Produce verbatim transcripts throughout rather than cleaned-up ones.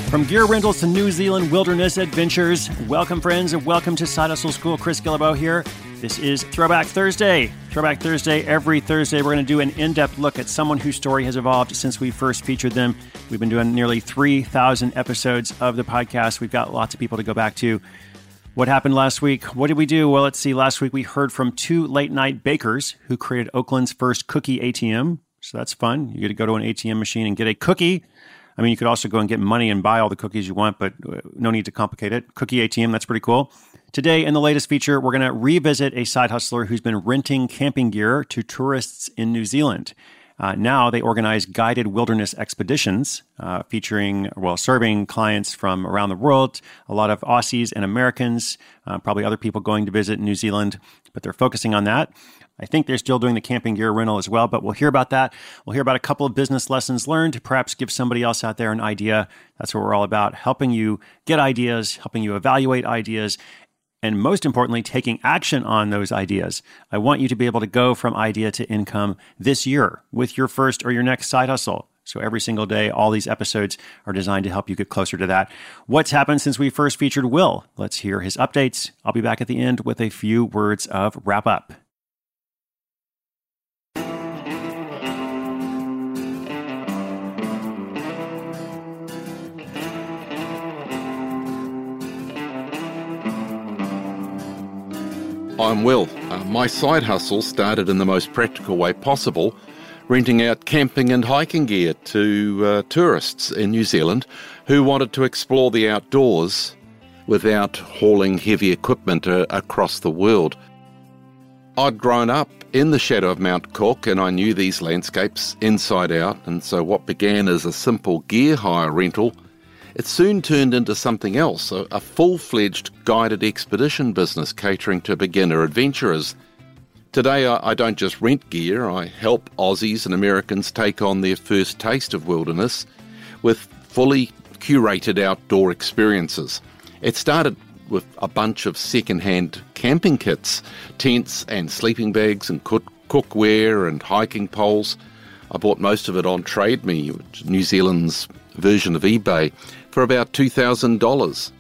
From gear rentals to New Zealand wilderness adventures, welcome friends and welcome to Side Hustle School. Chris Guillebeau here. This is Throwback Thursday. Throwback Thursday, every Thursday we're going to do an in-depth look at someone whose story has evolved since we first featured them. We've been doing nearly three thousand episodes of the podcast. We've got lots of people to go back to. What happened last week? What did we do? Well, let's see. Last week we heard from two late-night bakers who created Oakland's first cookie A T M. So that's fun. You get to go to an A T M machine and get a cookie. I mean, you could also go and get money and buy all the cookies you want, but no need to complicate it. Cookie A T M, that's pretty cool. Today, in the latest feature, we're going to revisit a side hustler who's been renting camping gear to tourists in New Zealand. Uh, now they organize guided wilderness expeditions uh, featuring, well, serving clients from around the world, a lot of Aussies and Americans, uh, probably other people going to visit New Zealand, but they're focusing on that. I think they're still doing the camping gear rental as well, but we'll hear about that. We'll hear about a couple of business lessons learned to perhaps give somebody else out there an idea. That's what we're all about, helping you get ideas, helping you evaluate ideas, and most importantly, taking action on those ideas. I want you to be able to go from idea to income this year with your first or your next side hustle. So every single day, all these episodes are designed to help you get closer to that. What's happened since we first featured Will? Let's hear his updates. I'll be back at the end with a few words of wrap up. I'm Will. Uh, my side hustle started in the most practical way possible, renting out camping and hiking gear to uh, tourists in New Zealand who wanted to explore the outdoors without hauling heavy equipment uh, across the world. I'd grown up in the shadow of Mount Cook and I knew these landscapes inside out, and so what began as a simple gear hire rental, it soon turned into something else, a, a full-fledged guided expedition business catering to beginner adventurers. Today, I, I don't just rent gear, I help Aussies and Americans take on their first taste of wilderness with fully curated outdoor experiences. It started with a bunch of second-hand camping kits, tents and sleeping bags and cook, cookware and hiking poles. I bought most of it on Trade Me, New Zealand's version of eBay, for about two thousand dollars.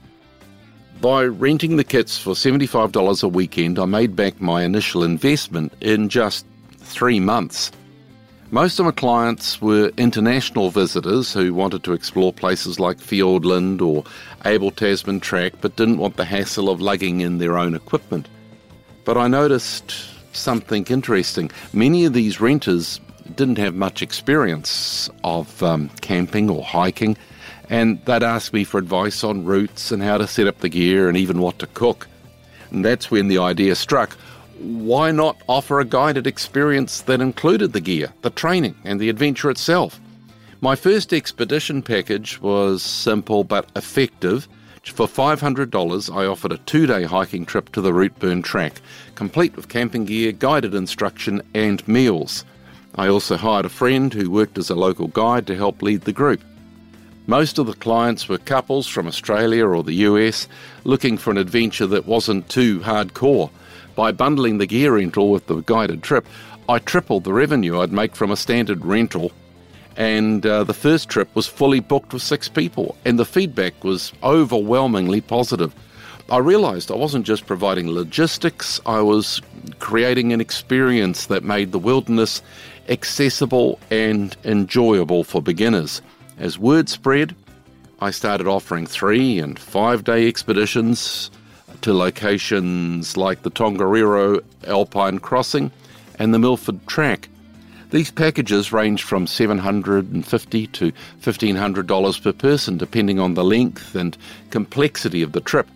By renting the kits for seventy-five dollars a weekend, I made back my initial investment in just three months. Most of my clients were international visitors who wanted to explore places like Fiordland or Abel Tasman Track but didn't want the hassle of lugging in their own equipment. But I noticed something interesting. Many of these renters didn't have much experience of um, camping or hiking, and they'd ask me for advice on routes and how to set up the gear and even what to cook. And that's when the idea struck. Why not offer a guided experience that included the gear, the training, and the adventure itself? My first expedition package was simple but effective. For five hundred dollars, I offered a two-day hiking trip to the Routeburn Track, complete with camping gear, guided instruction, and meals. I also hired a friend who worked as a local guide to help lead the group. Most of the clients were couples from Australia or the U S looking for an adventure that wasn't too hardcore. By bundling the gear rental with the guided trip, I tripled the revenue I'd make from a standard rental, and uh, the first trip was fully booked with six people, and the feedback was overwhelmingly positive. I realised I wasn't just providing logistics, I was creating an experience that made the wilderness accessible and enjoyable for beginners. As word spread, I started offering three- and five-day expeditions to locations like the Tongariro Alpine Crossing and the Milford Track. These packages ranged from seven hundred fifty dollars to fifteen hundred dollars per person, depending on the length and complexity of the trip.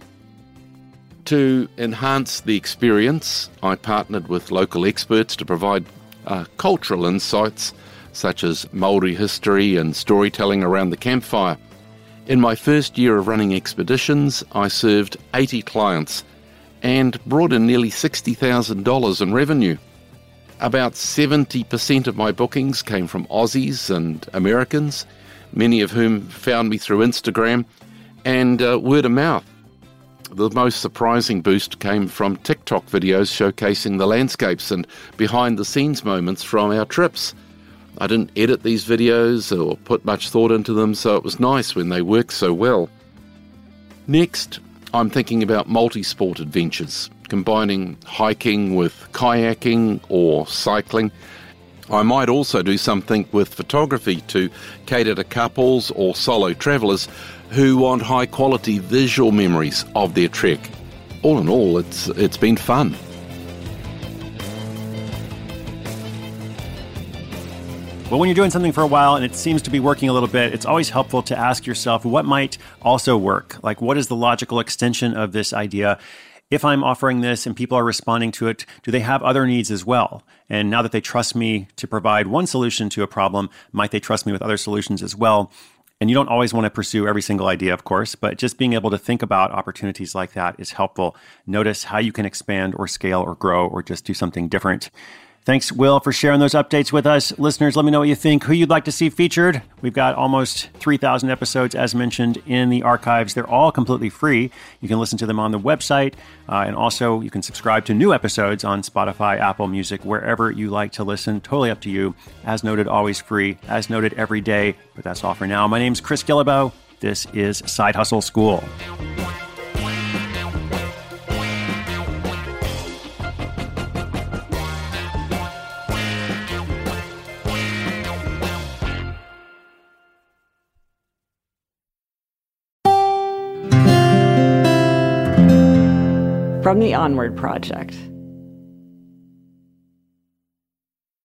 To enhance the experience, I partnered with local experts to provide uh, cultural insights such as Māori history and storytelling around the campfire. In my first year of running expeditions, I served eighty clients and brought in nearly sixty thousand dollars in revenue. About seventy percent of my bookings came from Aussies and Americans, many of whom found me through Instagram and uh, word of mouth. The most surprising boost came from TikTok videos showcasing the landscapes and behind-the-scenes moments from our trips. I didn't edit these videos or put much thought into them, so it was nice when they worked so well. Next, I'm thinking about multi-sport adventures, combining hiking with kayaking or cycling. I might also do something with photography to cater to couples or solo travellers who want high-quality visual memories of their trek. All in all, it's it's been fun. Well, when you're doing something for a while and it seems to be working a little bit, it's always helpful to ask yourself what might also work. Like, what is the logical extension of this idea? If I'm offering this and people are responding to it, do they have other needs as well? And now that they trust me to provide one solution to a problem, might they trust me with other solutions as well? And you don't always want to pursue every single idea, of course, but just being able to think about opportunities like that is helpful. Notice how you can expand or scale or grow or just do something different. Thanks, Will, for sharing those updates with us. Listeners, let me know what you think, who you'd like to see featured. We've got almost three thousand episodes, as mentioned, in the archives. They're all completely free. You can listen to them on the website, uh, and also you can subscribe to new episodes on Spotify, Apple Music, wherever you like to listen. Totally up to you. As noted, always free. As noted, every day. But that's all for now. My name's Chris Guillebeau. This is Side Hustle School. From the Onward Project.